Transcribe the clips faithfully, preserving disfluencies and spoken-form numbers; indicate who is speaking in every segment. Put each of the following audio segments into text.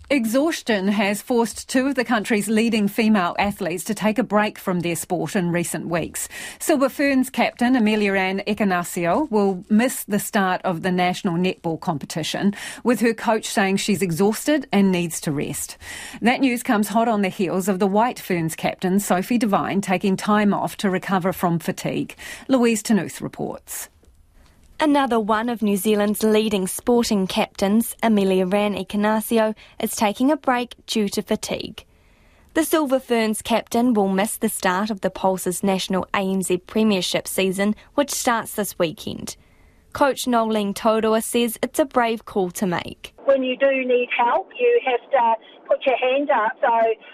Speaker 1: Exhaustion has forced two of the country's leading female athletes to take a break from their sport in recent weeks. Silver Ferns captain Emilianne Ekenasio will miss the start of the national netball competition, with her coach saying she's exhausted and needs to rest. That news comes hot on the heels of the White Ferns captain Sophie Devine taking time off to recover from fatigue. Louise Tanuth reports.
Speaker 2: Another one of New Zealand's leading sporting captains, Emilianne Ekenasio, is taking a break due to fatigue. The Silver Ferns captain will miss the start of the Pulse's national A N Z Premiership season, which starts this weekend. Coach Nolene Tauroa says it's a brave call to make.
Speaker 3: When you do need help, you have to put your hand up. So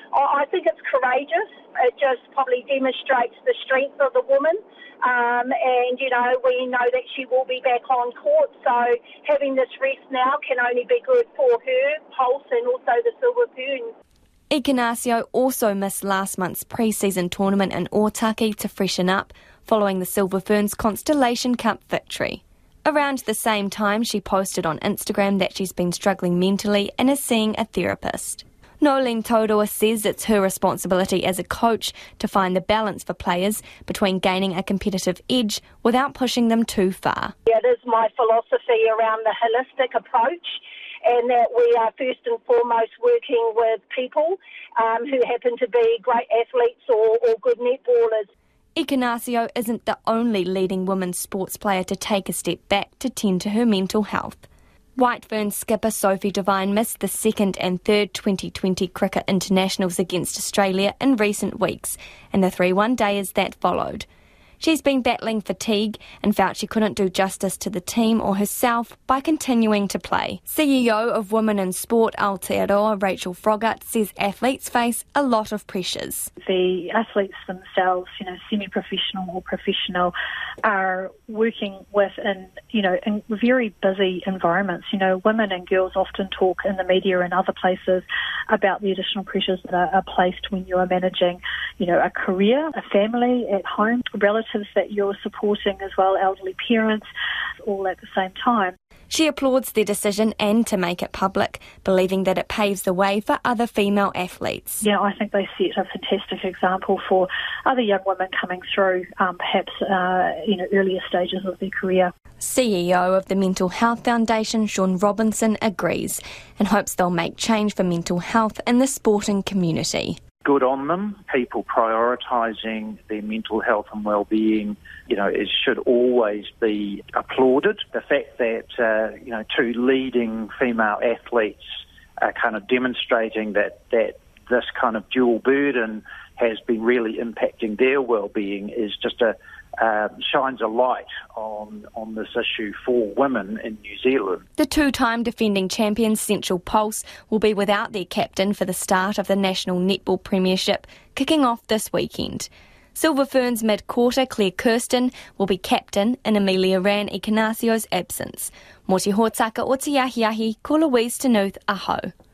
Speaker 3: I think it's courageous. It just probably demonstrates the strength of the woman. Um, and, you know, we know that she will be back on court. So having this rest now can only be good for her, Pulse, and also the Silver Ferns.
Speaker 2: Ekenasio also missed last month's pre-season tournament in Otaki to freshen up, following the Silver Ferns Constellation Cup victory. Around the same time, she posted on Instagram that she's been struggling mentally and is seeing a therapist. Nolene Tauroa says it's her responsibility as a coach to find the balance for players between gaining a competitive edge without pushing them too far.
Speaker 3: It is my philosophy around the holistic approach, and that we are first and foremost working with people um, who happen to be great athletes or, or good netballers.
Speaker 2: Ekenasio isn't the only leading women's sports player to take a step back to tend to her mental health. White Ferns skipper Sophie Devine missed the second and third twenty twenty cricket internationals against Australia in recent weeks, and the three one-dayers that followed. She's been battling fatigue and felt she couldn't do justice to the team or herself by continuing to play. C E O of Women in Sport Aotearoa, Rachel Froggatt, says athletes face a lot of pressures.
Speaker 4: The athletes themselves, you know, semi-professional or professional, are working within, you know, in very busy environments. You know, women and girls often talk in the media and other places about the additional pressures that are, are placed when you are managing, you know, a career, a family at home, relatives that you're supporting as well, elderly parents, all at the same time.
Speaker 2: She applauds their decision and to make it public, believing that it paves the way for other female athletes.
Speaker 4: Yeah, I think they set a fantastic example for other young women coming through, um, perhaps, uh, you know, earlier stages of their career.
Speaker 2: C E O of the Mental Health Foundation, Sean Robinson, agrees and hopes they'll make change for mental health in the sporting community.
Speaker 5: Good on them. People prioritising their mental health and well-being, you know, it should always be applauded. The fact that, uh, you know, two leading female athletes are kind of demonstrating that, that this kind of dual burden has been really impacting their well-being is just a Uh, shines a light on on this issue for women in New Zealand.
Speaker 2: The two-time defending champions Central Pulse will be without their captain for the start of the National Netball Premiership, kicking off this weekend. Silver Ferns mid-quarter Claire Kirsten will be captain in Emilianne Ekenasio's absence. Mō te hōtaka o te ahi ahi, ko Louise Tanuth, aho.